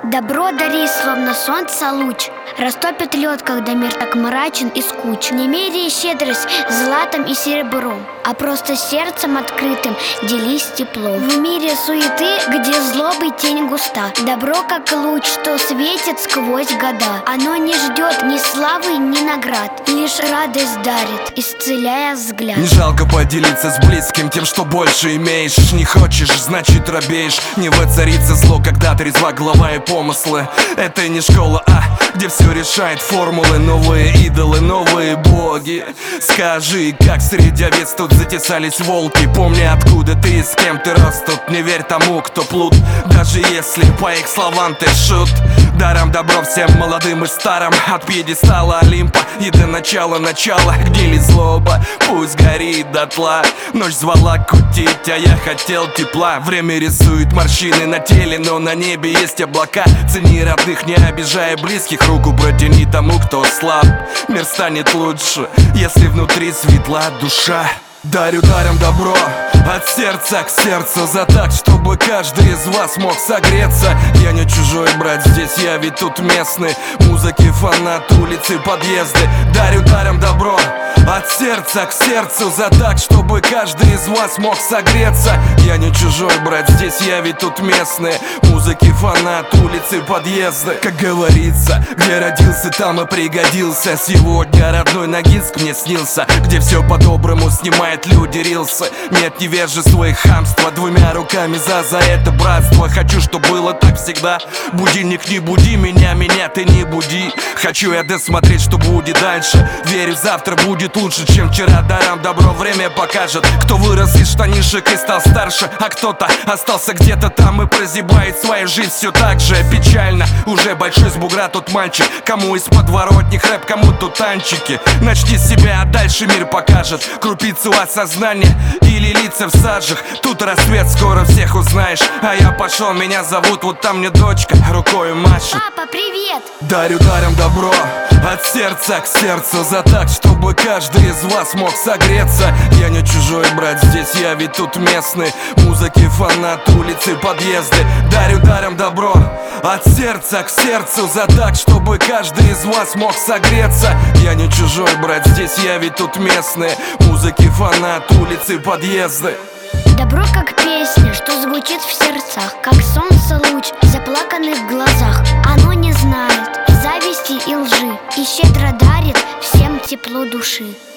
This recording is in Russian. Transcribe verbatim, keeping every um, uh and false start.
Добро дари, словно солнца луч, растопит лед, когда мир так мрачен и скуч. Не меряй щедрость златом и серебром, а просто сердцем открытым делись теплом. В мире суеты, где злобы тень густа, добро как луч, что светит сквозь года. Оно не ждет ни славы, ни наград, лишь радость дарит, исцеляя взгляд. Не жалко поделиться с близким тем, что больше имеешь. Не хочешь, значит робеешь. Не воцарится зло, когда трезва голова и помыслы. Это не школа, а где все решает формулы. Новые идолы, новые боги. Скажи, как среди овец тут затесались волки. Помни, откуда ты и с кем ты рос тут. Не верь тому, кто плут, даже если по их словам ты шут. Даром добро всем молодым и старым, от пьедестала Олимпа и до начала начала. Гнили злоба, пусть горит дотла. Ночь звала кутить, а я хотел тепла. Время рисует морщины на теле, но на небе есть облака. Цени родных, не обижая близких. Руку протяни тому, кто слаб. Мир станет лучше, если внутри светла душа. Дарю даром добро, от сердца к сердцу, за так, чтобы каждый из вас мог согреться. Я не чужой, брат, здесь я ведь тут местный. Музыки фанат, улицы, подъезды. Дарю даром добро, от сердца к сердцу, за так, чтобы каждый из вас мог согреться. Я не чужой, брат, здесь я ведь тут местный. Музыки фанат, улицы, подъезды. Как говорится, где родился, там и пригодился. Сегодня родной Ногинск мне снился, где все по-доброму снимает люди рилсы. Нет невежества и хамства, двумя руками за, за это братство. Хочу, чтобы было так всегда. Будильник, не буди меня, меня ты не буди. Хочу я досмотреть, что будет дальше. Верю, завтра будет лучше, чем вчера. Даром добро время покажет, кто вырос из штанишек и стал старше, а кто-то остался где-то там и прозябает свою жизнь все так же печально. Уже большой с бугра тот мальчик, кому из подворотни рэп, кому тут танчики. Начни с себя, а дальше мир покажет. Крупицу осознания или лица в сажах. Тут рассвет, скоро всех узнаешь. А я пошел, меня зовут, вот там мне дочка рукой машет. Папа, привет! Дарю даром добро, от сердца к сердцу, за так, чтобы каждый из вас мог согреться. Я не чужой, брат, здесь я ведь тут местный. Музыки фанат, улицы, подъезды. Дарю даром добро, от сердца к сердцу, за так, чтобы каждый из вас мог согреться. Я не чужой, брат, здесь я ведь тут местный. Музыки фанат, улицы, подъезды. Добро как песня, что звучит в сердцах, как солнце луч в заплаканных глазах. Оно не знает зависти и лжи, и щедро дарит всем тепло души.